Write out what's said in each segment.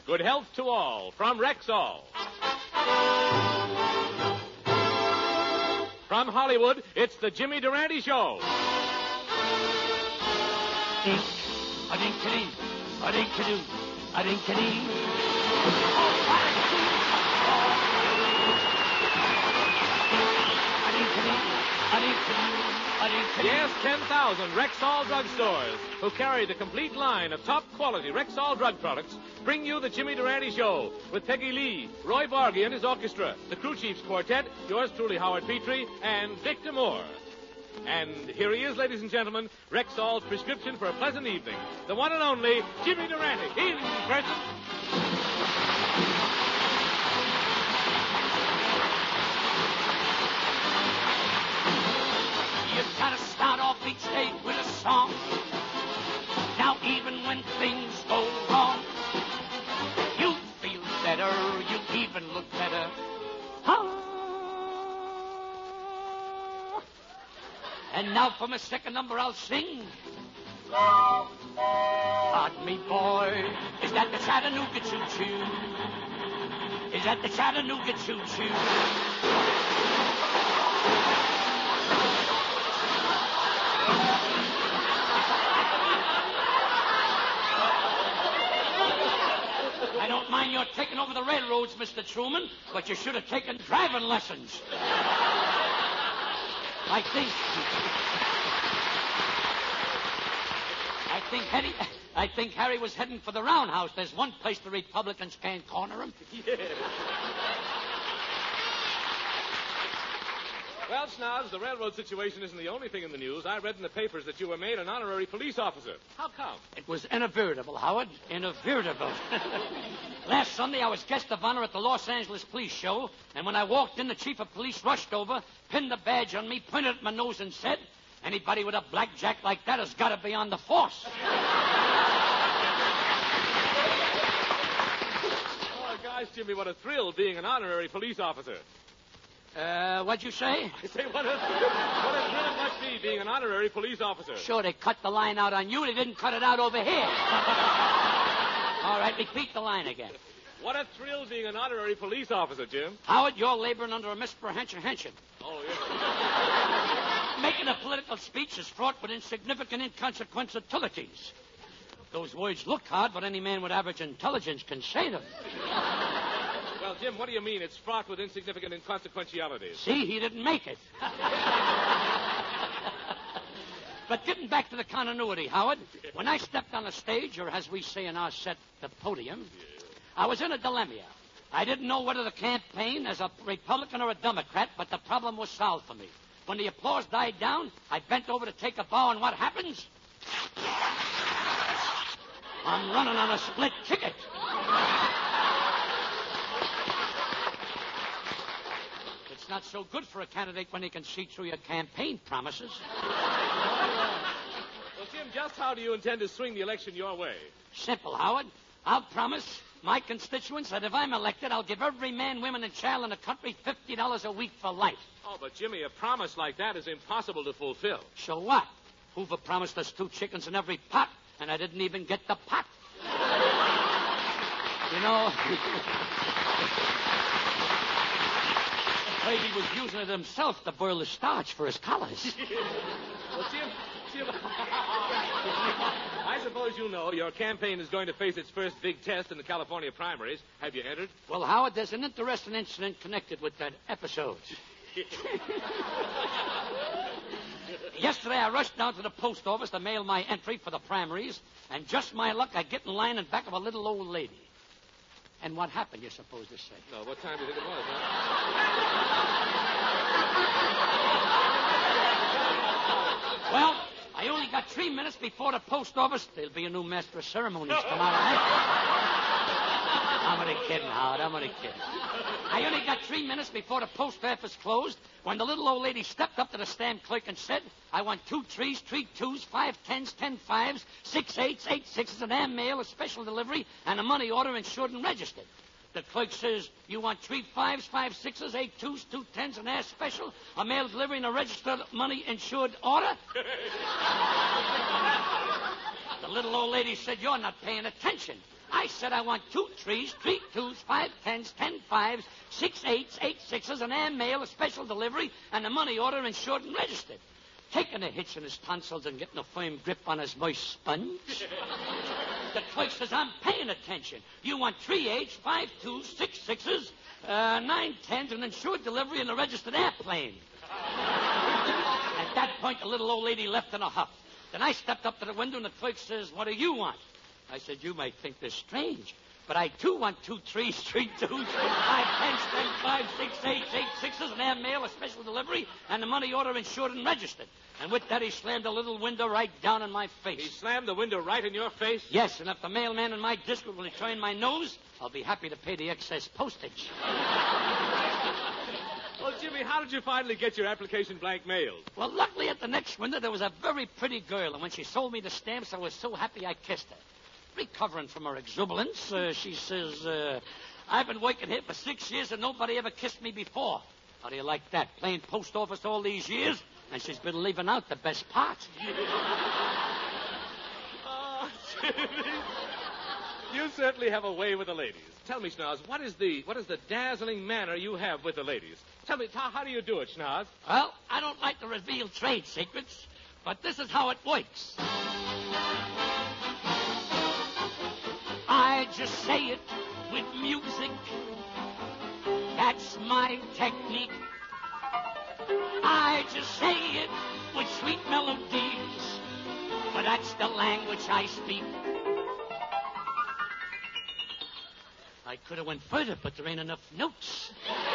Good health to all from Rexall. From Hollywood, it's the Jimmy Durante Show. A-dink-a-dink, a-dink-a-doo, a-dink-a-dee. Yes, 10,000 Rexall drugstores who carry the complete line of top-quality Rexall drug products bring you the Jimmy Durante Show with Peggy Lee, Roy Bargy and his orchestra, the Crew Chiefs Quartet, yours truly, Howard Petrie, and Victor Moore. And here he is, ladies and gentlemen, Rexall's prescription for a pleasant evening. The one and only Jimmy Durante. Evening, person. You've got to start off each day with a song. Now even when things go wrong, you feel better, you even look better. And now for my second number I'll sing. Pardon me, boy, is that the Chattanooga choo-choo? Is that the Chattanooga choo-choo? I don't mind your taking over the railroads, Mr. Truman, but you should have taken driving lessons. I think Harry was heading for the roundhouse. There's one place the Republicans can't corner him. Yeah. Well, Snobs, the railroad situation isn't the only thing in the news. I read in the papers that you were made an honorary police officer. How come? It was inadvertible, Howard. Inadvertible. Last Sunday, I was guest of honor at the Los Angeles Police Show, and when I walked in, the chief of police rushed over, pinned the badge on me, pointed at my nose, and said, "Anybody with a blackjack like that has got to be on the force." Oh, gosh, Jimmy, what a thrill being an honorary police officer. What'd you say? I say, what a thrill it must be being an honorary police officer. Sure, they cut the line out on you. They didn't cut it out over here. All right, repeat the line again. What a thrill being an honorary police officer, Jim. Howard, you're laboring under a misapprehension. Oh, yes. Making a political speech is fraught with insignificant, inconsequentialities. Those words look hard, but any man with average intelligence can say them. Well, Jim, what do you mean it's fraught with insignificant inconsequentialities? See, he didn't make it. But getting back to the continuity, Howard, when I stepped on the stage, or as we say in our set, the podium, I was in a dilemma. I didn't know whether to campaign as a Republican or a Democrat, but the problem was solved for me. When the applause died down, I bent over to take a bow, and what happens? I'm running on a split ticket. It's not so good for a candidate when he can see through your campaign promises. Well, Jim, just how do you intend to swing the election your way? Simple, Howard. I'll promise my constituents that if I'm elected, I'll give every man, woman, and child in the country $50 a week for life. Oh, but, Jimmy, a promise like that is impossible to fulfill. So what? Hoover promised us 2 chickens in every pot, and I didn't even get the pot. You know, maybe he was using it himself to boil the starch for his collars. Well, Jim, I suppose you know your campaign is going to face its first big test in the California primaries. Have you entered? Well, Howard, there's an interesting incident connected with that episode. Yesterday, I rushed down to the post office to mail my entry for the primaries, and just my luck, I get in line in back of a little old lady. And what happened, you're supposed to say? No, what time do you think it was, huh? Well, I only got 3 minutes before the post office. There'll be a new master of ceremonies tomorrow night. I'm only kidding, Howard. I'm only kidding. I only got 3 minutes before the post office closed when the little old lady stepped up to the stamp clerk and said, "I want 2 3s, 3 2s, 5 10s, 10 5s, 6 8s, 8 6s, an AM mail, a special delivery, and a money order insured and registered." The clerk says, "You want 3 5s, 5 6s, 8 2s, 2 10s, an air special, a mail delivery, and a registered money insured order?" The little old lady said, "You're not paying attention. I said I want 2 3s, 3 2s, 5 10s, 10 5s, 6 8s, 8 6s, an air mail, a special delivery, and the money order insured and registered. Taking a hitch in his tonsils and getting a firm grip on his moist sponge. The clerk says, I'm paying attention. You want 3 8s, 5 2s, 6 6s, 9 10s, an insured delivery, and a registered airplane. At that point, the little old lady left in a huff. Then I stepped up to the window, and the clerk says, what do you want? I said, you might think this strange, but I, too, want 2 3s, 3 2s, 5 10s, 10 5, 6 8s, 8 6s, an air mail, a special delivery, and the money order insured and registered. And with that, he slammed the little window right down in my face. He slammed the window right in your face? Yes, and if the mailman in my district will return my nose, I'll be happy to pay the excess postage. Well, Jimmy, how did you finally get your application blank mailed? Well, luckily at the next window, there was a very pretty girl, and when she sold me the stamps, I was so happy I kissed her. Recovering from her exuberance, she says, I've been working here for 6 years and nobody ever kissed me before. How do you like that? Playing post office all these years, and she's been leaving out the best part. Oh, Jimmy. You certainly have a way with the ladies. Tell me, Schnoz, what is the dazzling manner you have with the ladies? Tell me, how do you do it, Schnoz? Well, I don't like to reveal trade secrets, but this is how it works. I just say it with music. That's my technique. I just say it with sweet melodies, for that's the language I speak. I could have went further, but there ain't enough notes.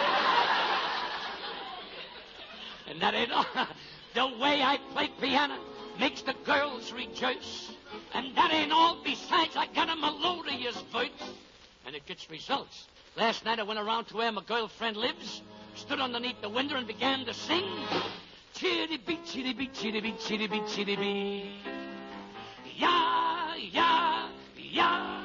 And that ain't all. The way I play piano makes the girls rejoice. And that ain't all. Besides, I got a melodious voice. And it gets results. Last night I went around to where my girlfriend lives, stood underneath the window and began to sing. Chitty-bee, chitty-bee, chitty-bee, chitty-bee, chitty-bee. Ya, ya, ya.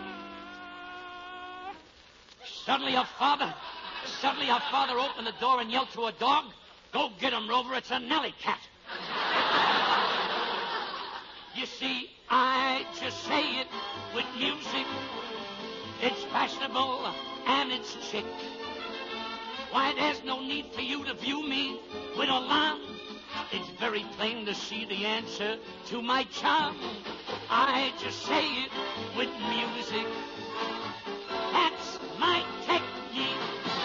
Suddenly her father opened the door and yelled to her dog, go get him, Rover, it's a Nellie cat. You see, I just say it with music. It's fashionable and it's chic. Why, there's no need for you to view me with alarm. It's very plain to see the answer to my charm. I just say it with music. That's my technique.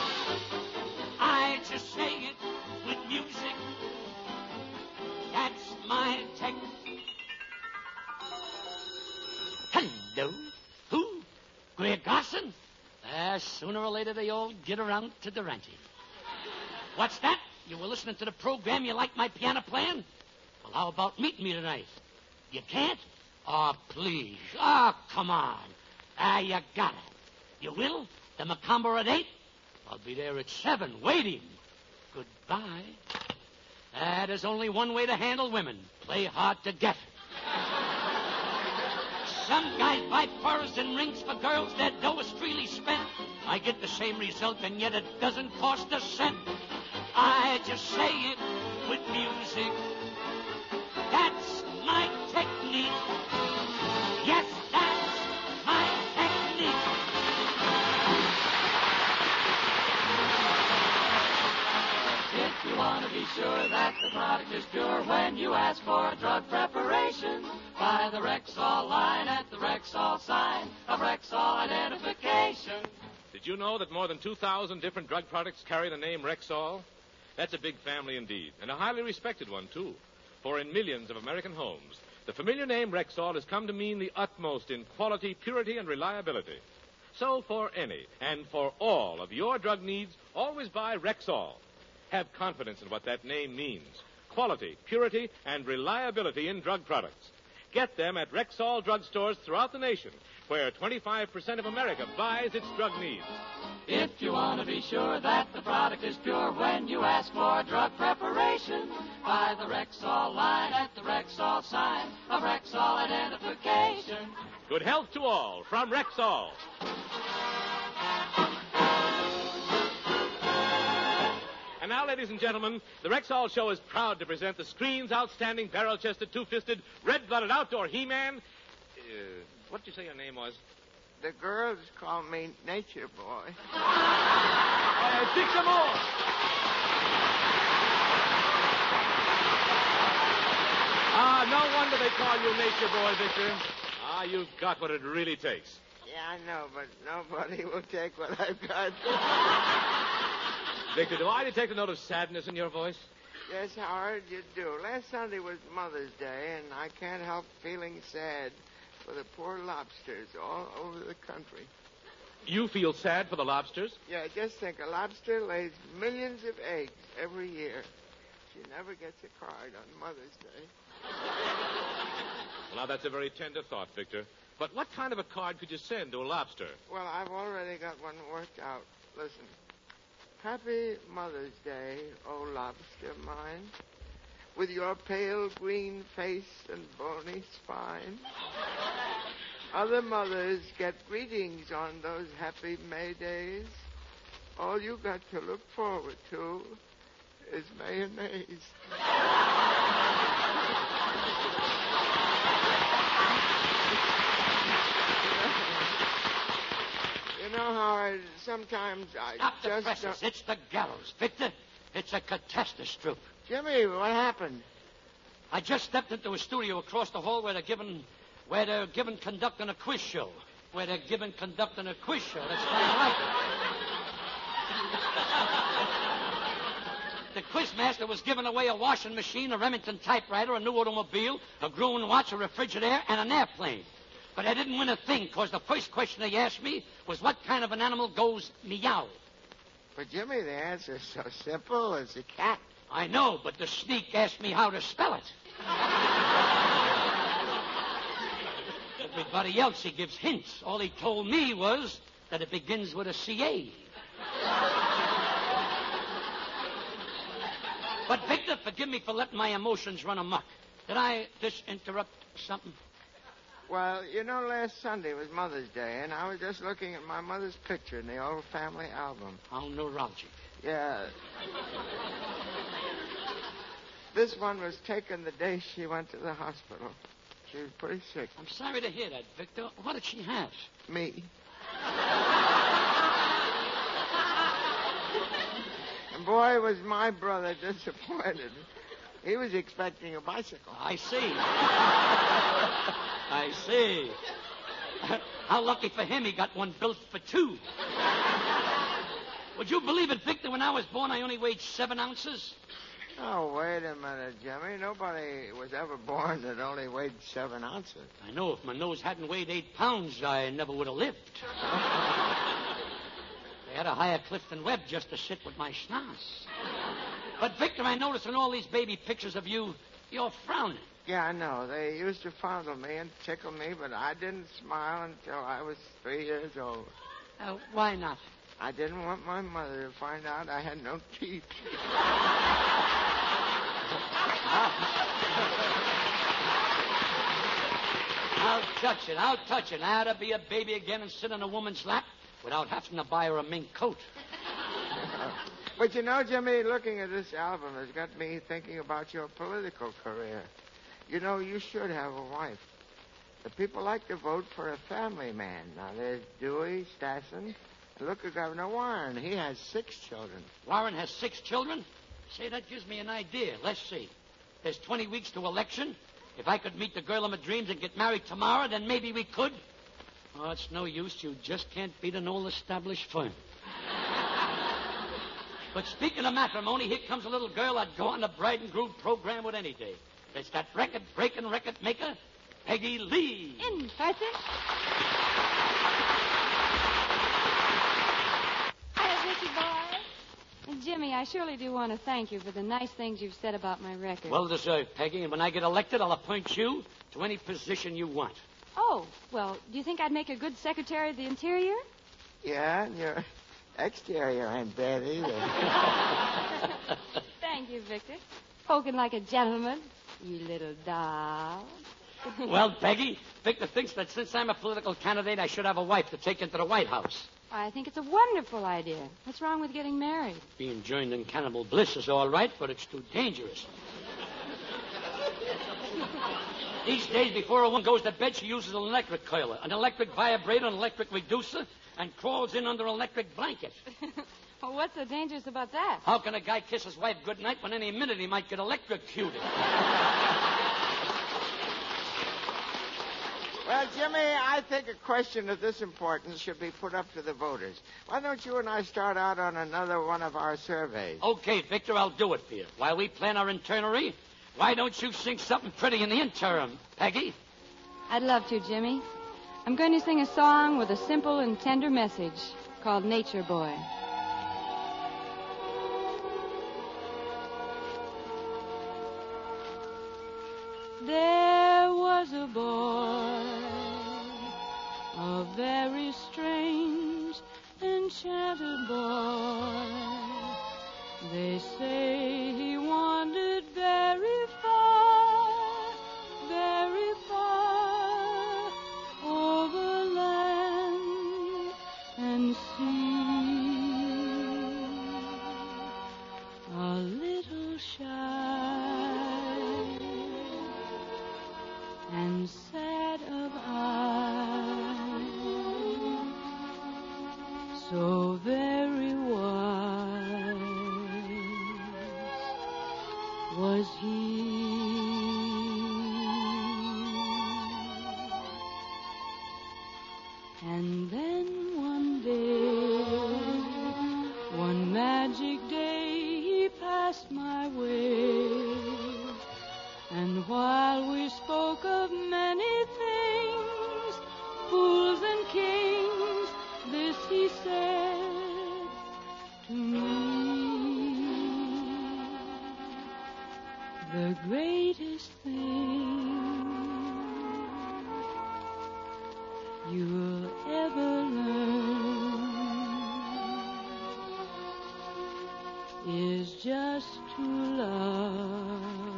I just say it with music. That's my technique. Hello. Who? Greg Garson? Sooner or later they all get around to Durante. What's that? You were listening to the program, you like my piano playing? Well, how about meeting me tonight? You can't? Oh, please. Oh, come on. You got it. You will? The Macomber at 8? I'll be there at 7, waiting. Goodbye. There's only one way to handle women. Play hard to get. Some guys buy furs and rings for girls their dough is freely spent. I get the same result, and yet it doesn't cost a cent. I just say it with music. That's my technique. Yes, that's my technique. If you want to be sure that the product is pure when you ask for a drug preparation, buy the Rexall line at the Rexall sign of Rexall identification. Did you know that more than 2,000 different drug products carry the name Rexall? That's a big family indeed, and a highly respected one, too. For in millions of American homes, the familiar name Rexall has come to mean the utmost in quality, purity, and reliability. So for any and for all of your drug needs, always buy Rexall. Have confidence in what that name means. Quality, purity, and reliability in drug products. Get them at Rexall drugstores throughout the nation, where 25% of America buys its drug needs. If you want to be sure that the product is pure when you ask for drug preparation, buy the Rexall line at the Rexall sign of Rexall identification. Good health to all from Rexall. And now, ladies and gentlemen, the Rexall Show is proud to present the screen's outstanding barrel-chested, two-fisted, red-blooded outdoor He-Man. What did you say your name was? The girls call me Nature Boy. Dig some more. No wonder they call you Nature Boy, Victor. You've got what it really takes. Yeah, I know, but nobody will take what I've got. Victor, do I detect a note of sadness in your voice? Yes, Howard, you do. Last Sunday was Mother's Day, and I can't help feeling sad for the poor lobsters all over the country. You feel sad for the lobsters? Yeah, just think, a lobster lays millions of eggs every year. She never gets a card on Mother's Day. Well, now, that's a very tender thought, Victor. But what kind of a card could you send to a lobster? Well, I've already got one worked out. Listen. Happy Mother's Day, oh lobster mine, with your pale green face and bony spine. Other mothers get greetings on those happy May days. All you got to look forward to is mayonnaise. You know, Howard, sometimes I Stop the just... presses. It's the gallows. Victor, it's a catastrophe. Jimmy, what happened? I just stepped into a studio across the hall where they're conducting a quiz show. That's kind of like it. The quizmaster was giving away a washing machine, a Remington typewriter, a new automobile, a Grumman watch, a refrigerator, and an airplane. But I didn't win a thing, because the first question they asked me was what kind of an animal goes meow. But, Jimmy, the answer's so simple. It's a cat. I know, but the sneak asked me how to spell it. Everybody else, he gives hints. All he told me was that it begins with a C-A. But, Victor, forgive me for letting my emotions run amok. Did I just interrupt something? Well, you know, last Sunday was Mother's Day, and I was just looking at my mother's picture in the old family album. How neuralgic. Yeah. This one was taken the day she went to the hospital. She was pretty sick. I'm sorry to hear that, Victor. What did she have? Me. And boy, was my brother disappointed. He was expecting a bicycle. I see. I see. How lucky for him he got one built for two. Would you believe it, Victor, when I was born I only weighed 7 ounces? Oh, wait a minute, Jimmy. Nobody was ever born that only weighed 7 ounces. I know. If my nose hadn't weighed 8 pounds, I never would have lived. They had to hire Clifton Webb just to sit with my schnoz. But, Victor, I noticed in all these baby pictures of you, you're frowning. Yeah, I know. They used to fondle me and tickle me, but I didn't smile until I was 3 years old. Why not? I didn't want my mother to find out I had no teeth. I'll touch it. I ought to be a baby again and sit on a woman's lap without having to buy her a mink coat. But you know, Jimmy, looking at this album has got me thinking about your political career. You know, you should have a wife. The people like to vote for a family man. Now, there's Dewey, Stassen, and look at Governor Warren. He has 6 children. Warren has 6 children? Say, that gives me an idea. Let's see. There's 20 weeks to election. If I could meet the girl of my dreams and get married tomorrow, then maybe we could. Oh, it's no use. You just can't beat an old established firm. But speaking of matrimony, here comes a little girl I'd go on the bride and groom program with any day. It's that record-breaking record maker, Peggy Lee. In person. Hi, Vicky boy. And Jimmy, I surely do want to thank you for the nice things you've said about my record. Well deserved, Peggy. And when I get elected, I'll appoint you to any position you want. Oh, well, do you think I'd make a good Secretary of the Interior? Yeah, and your exterior ain't bad either. Thank you, Victor. Spoken like a gentleman, you little doll. Well, Peggy, Victor thinks that since I'm a political candidate, I should have a wife to take into the White House. I think it's a wonderful idea. What's wrong with getting married? Being joined in cannibal bliss is all right, but it's too dangerous. These days, before a woman goes to bed, she uses an electric curler, an electric vibrator, an electric reducer, and crawls in under an electric blanket. Well, what's so dangerous about that? How can a guy kiss his wife goodnight when any minute he might get electrocuted? Well, Jimmy, I think a question of this importance should be put up to the voters. Why don't you and I start out on another one of our surveys? Okay, Victor, I'll do it for you. While we plan our itinerary, why don't you sing something pretty in the interim, Peggy? I'd love to, Jimmy. I'm going to sing a song with a simple and tender message called Nature Boy. There was a boy, a very strange, enchanted boy. They say he wandered very far over land and sea. A little shy and sad of eye, so very wise was he. And then one day, one magic day, he passed my way. And while we spoke of many things, fools and kings, this he said to me: the greatest thing you'll ever learn is just to love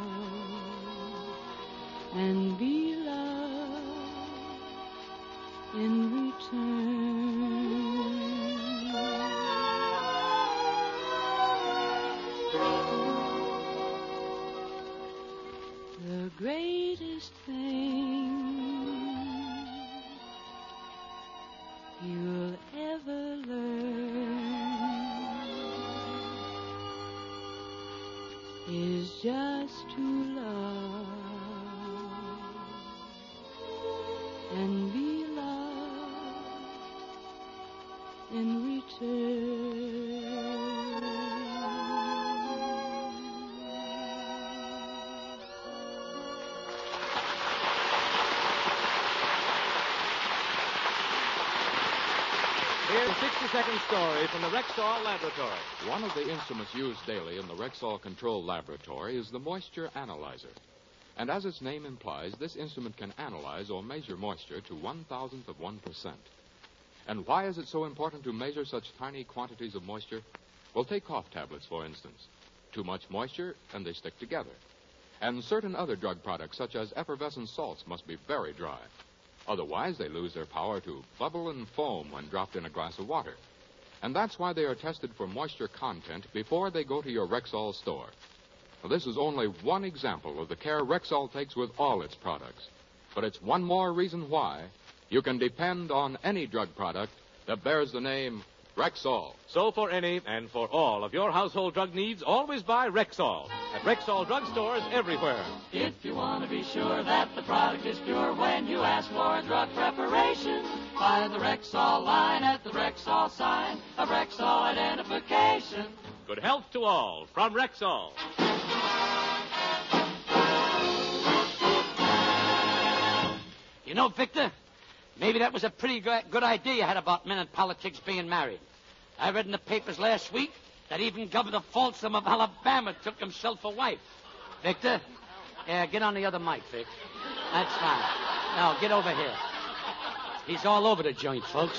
and be loved in return. The greatest thing you'll ever learn is just to love and be loved in return. Here's a 60-second story from the Rexall Laboratory. One of the instruments used daily in the Rexall Control Laboratory is the moisture analyzer. And as its name implies, this instrument can analyze or measure moisture to 1,000th of 1%. And why is it so important to measure such tiny quantities of moisture? Well, take cough tablets, for instance. Too much moisture, and they stick together. And certain other drug products, such as effervescent salts, must be very dry. Otherwise, they lose their power to bubble and foam when dropped in a glass of water. And that's why they are tested for moisture content before they go to your Rexall store. Now, this is only one example of the care Rexall takes with all its products. But it's one more reason why you can depend on any drug product that bears the name Rexall. So for any and for all of your household drug needs, always buy Rexall at Rexall drugstores everywhere. If you want to be sure that the product is pure when you ask for a drug preparation, buy the Rexall line at the Rexall sign of Rexall identification. Good health to all from Rexall. You know, Victor, maybe that was a pretty good idea you had about men in politics being married. I read in the papers last week that even Governor Folsom of Alabama took himself a wife. Victor? Yeah, get on the other mic, Vic. That's fine. Now, get over here. He's all over the joint, folks.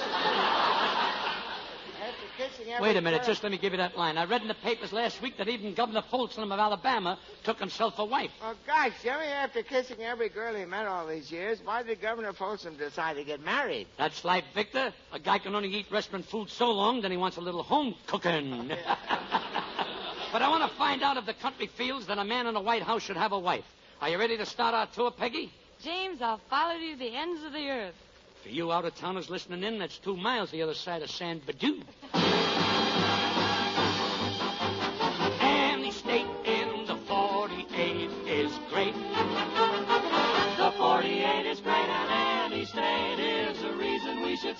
Wait a minute, just let me give you that line. I read in the papers last week that even Governor Folsom of Alabama took himself a wife. Oh, gosh, Jimmy, after kissing every girl he met all these years, why did Governor Folsom decide to get married? That's life, Victor. A guy can only eat restaurant food so long, then he wants a little home cooking. But I want to find out if the country feels that a man in a White House should have a wife. Are you ready to start our tour, Peggy? James, I'll follow you to the ends of the earth. For you out-of-towners listening in, that's 2 miles the other side of San Badoo. Any state in the 48 is great. The 48 is great, and any state is a reason we should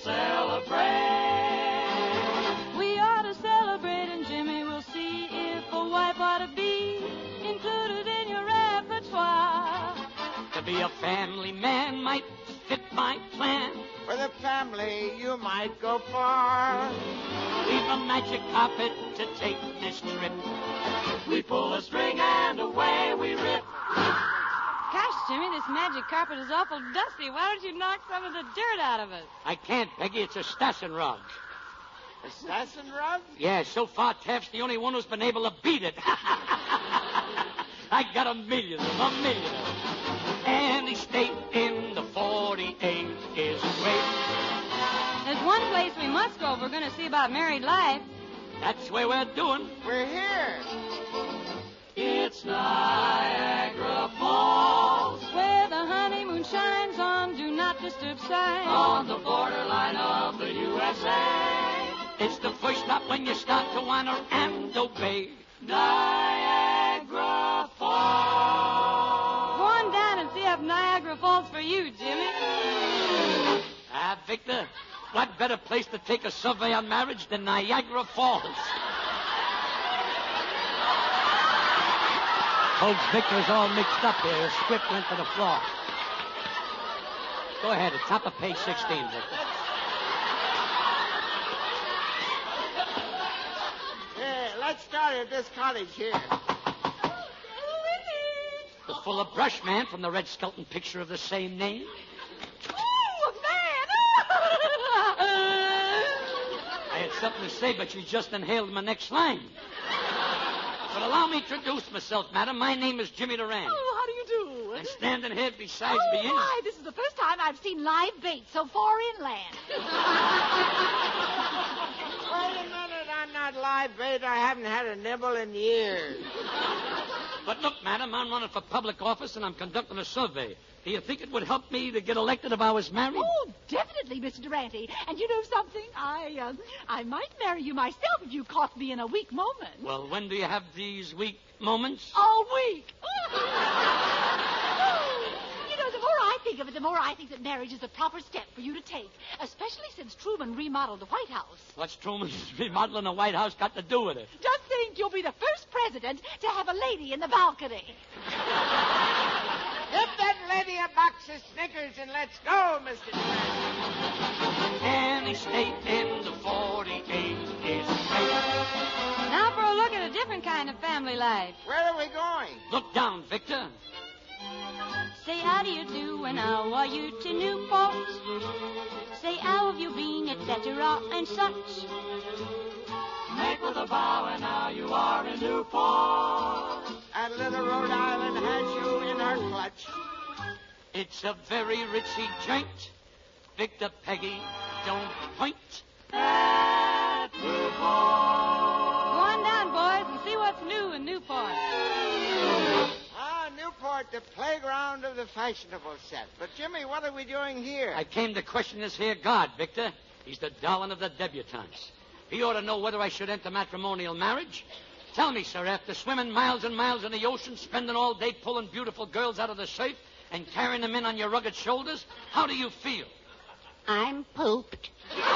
celebrate. We ought to celebrate, and Jimmy will see if a wife ought to be included in your repertoire. To be a family man might fit my plan. For the family, you might go far. We've a magic carpet to take this trip. We pull a string and away we rip. Gosh, Jimmy, this magic carpet is awful dusty. Why don't you knock some of the dirt out of it? I can't, Peggy. It's a Stassen rug. A Stassen rug? Yeah, so far Taft's the only one who's been able to beat it. I got a million of them, a million of them. Any state in the 48 is great. There's one place we must go if we're going to see about married life. That's where we're doing. We're here. It's Niagara Falls. Where the honeymoon shines on do not disturb signs. On the borderline of the USA. It's the first stop when you start to honor and obey. Niagara Falls. Go on down and see up Niagara Falls for you, Jimmy. Victor, what better place to take a survey on marriage than Niagara Falls? Folks, Victor's all mixed up here. His script went to the floor. Go ahead, at top of page 16, Victor. Let's start at this cottage here. The full of brush man from the Red Skelton picture of the same name. Oh, man! I had something to say, but you just inhaled my next line. But allow me to introduce myself, madam. My name is Jimmy Durant. Oh, how do you do? And standing here beside me is... Why, this is the first time I've seen live bait so far inland. Wait a minute, I'm not live bait. I haven't had a nibble in years. But look, madam, I'm running for public office and I'm conducting a survey. Do you think it would help me to get elected if I was married? Oh, definitely, Mr. Durante. And you know something? I might marry you myself if you caught me in a weak moment. Well, when do you have these weak moments? All week. You know, the more I think of it, the more I think that marriage is the proper step for you to take, especially since Truman remodeled the White House. What's Truman's remodeling the White House got to do with it? Just think, you'll be the first president to have a lady in the balcony. Give that lady a box of Snickers and let's go, Mr. Durant. Any state in the 48 is great. Now for a look at a different kind of family life. Where are we going? Look down, Victor. Say how do you do and how are you to Newport? Say how have you been, etc. and such. Make with a bow and now you are in Newport. And little Rhode Island has you in her clutch. It's a very ritzy joint. Victor, Peggy, don't point at Newport. Go on down, boys, and see what's new in Newport. Newport, the playground of the fashionable set. But, Jimmy, what are we doing here? I came to question this here God, Victor. He's the darling of the debutantes. He ought to know whether I should enter matrimonial marriage. Tell me, sir, after swimming miles and miles in the ocean, spending all day pulling beautiful girls out of the surf and carrying them in on your rugged shoulders, how do you feel? I'm pooped.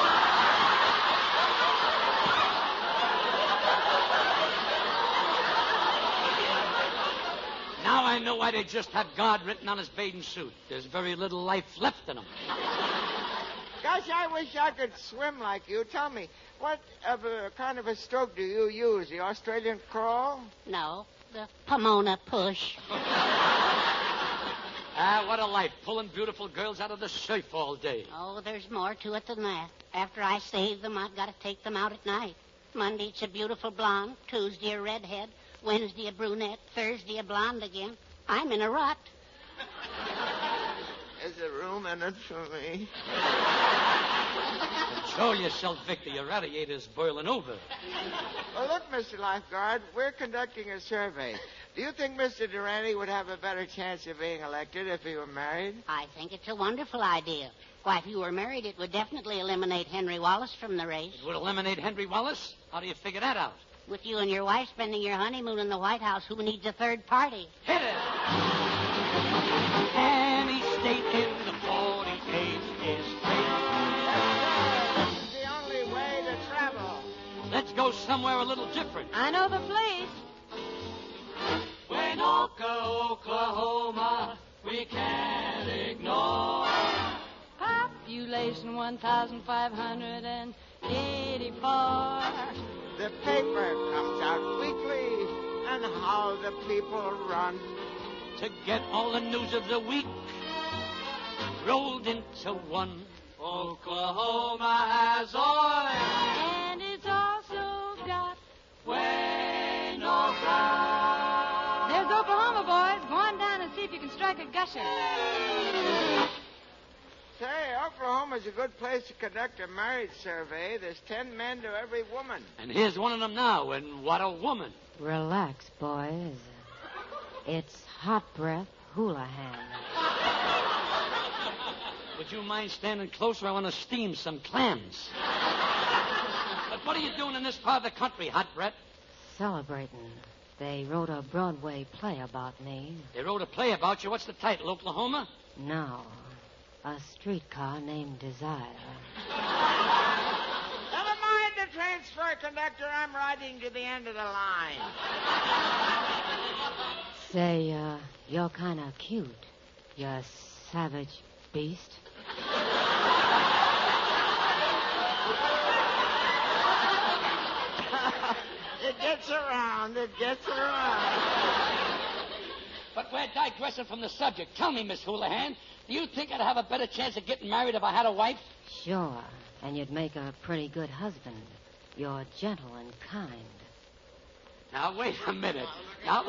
Now I know why they just have God written on his bathing suit. There's very little life left in him. Gosh, I wish I could swim like you. Tell me, what kind of a stroke do you use? The Australian crawl? No, the Pomona push. What a life, pulling beautiful girls out of the surf all day. Oh, there's more to it than that. After I save them, I've got to take them out at night. Monday, it's a beautiful blonde. Tuesday, a redhead. Wednesday, a brunette. Thursday, a blonde again. I'm in a rut. There's a room in it for me. Control yourself, Victor. Your radiator's boiling over. Well, look, Mr. Lifeguard, we're conducting a survey. Do you think Mr. Durante would have a better chance of being elected if he were married? I think it's a wonderful idea. Why, if you were married, it would definitely eliminate Henry Wallace from the race. It would eliminate Henry Wallace? How do you figure that out? With you and your wife spending your honeymoon in the White House, who needs a third party? Hit it! Any state in the 48 is great. This is the only way to travel. Let's go somewhere a little different. I know the place. Winoka, Oklahoma, we can't ignore. Population 1,584. The paper comes out weekly, and how the people run. To get all the news of the week rolled into one. Oklahoma has oil. And it's also got Winoka. There's Oklahoma, boys. Go on down and see if you can strike a gusher. Say, Oklahoma's a good place to conduct a marriage survey. There's 10 men to every woman. And here's one of them now, and what a woman. Relax, boys. It's Hot Breath Houlihan. Would you mind standing closer? I want to steam some clams. But what are you doing in this part of the country, Hot Brett? Celebrating. They wrote a Broadway play about me. They wrote a play about you. What's the title, Oklahoma? No. A streetcar named Desire. Never mind the transfer, conductor. I'm riding to the end of the line. Say, you're kind of cute. You savage beast. It gets around. It gets around. But we're digressing from the subject. Tell me, Miss Houlihan, do you think I'd have a better chance of getting married if I had a wife? Sure. And you'd make a pretty good husband. You're gentle and kind. Now, wait a minute. Now...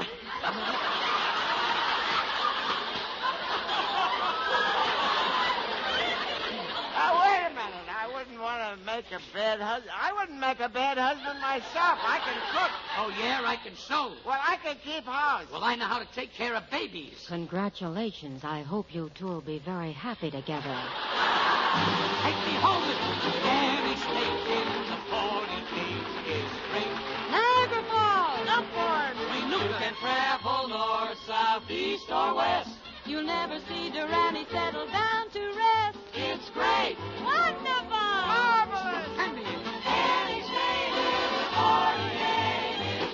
Now, wait a minute. I wouldn't want to make a bad husband. I wouldn't make a bad husband myself. I can cook. Oh, yeah? I can sew. Well, I can keep house. Well, I know how to take care of babies. Congratulations. I hope you two will be very happy together. Take me home with you. Any state in the 48 is great. Niagara Falls. Upward. We can travel north, south, east, or west. You'll never see Durante settle down to rest. It's great. Wonderful. Marvelous. Any state in the 48 is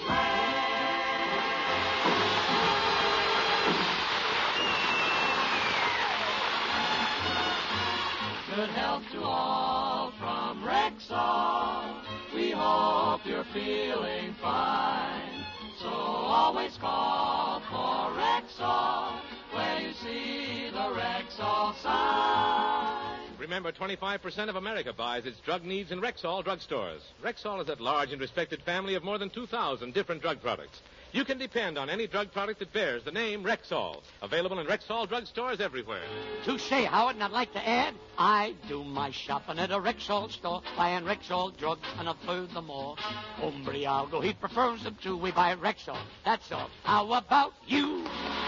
great. Good health to all from Rexall. We hope you're feeling fine. So always call for Rexall when you see the Rexall sign. Remember, 25% of America buys its drug needs in Rexall drugstores. Rexall is at large and respected family of more than 2,000 different drug products. You can depend on any drug product that bears the name Rexall. Available in Rexall drugstores everywhere. Touche, Howard, and I'd like to add, I do my shopping at a Rexall store, buying Rexall drugs, and furthermore, Hombriago, he prefers them too. We buy Rexall. That's all. How about you?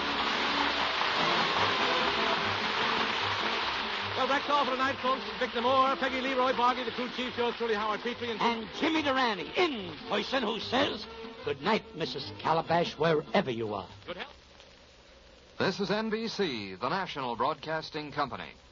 Well, Rexall for tonight, folks. Victor Moore, Peggy Leroy Bargy, the crew chief, yours truly, Howard Petrie, And Jimmy Durante, in person, who says, good night, Mrs. Calabash, wherever you are. Good health. This is NBC, the national broadcasting company.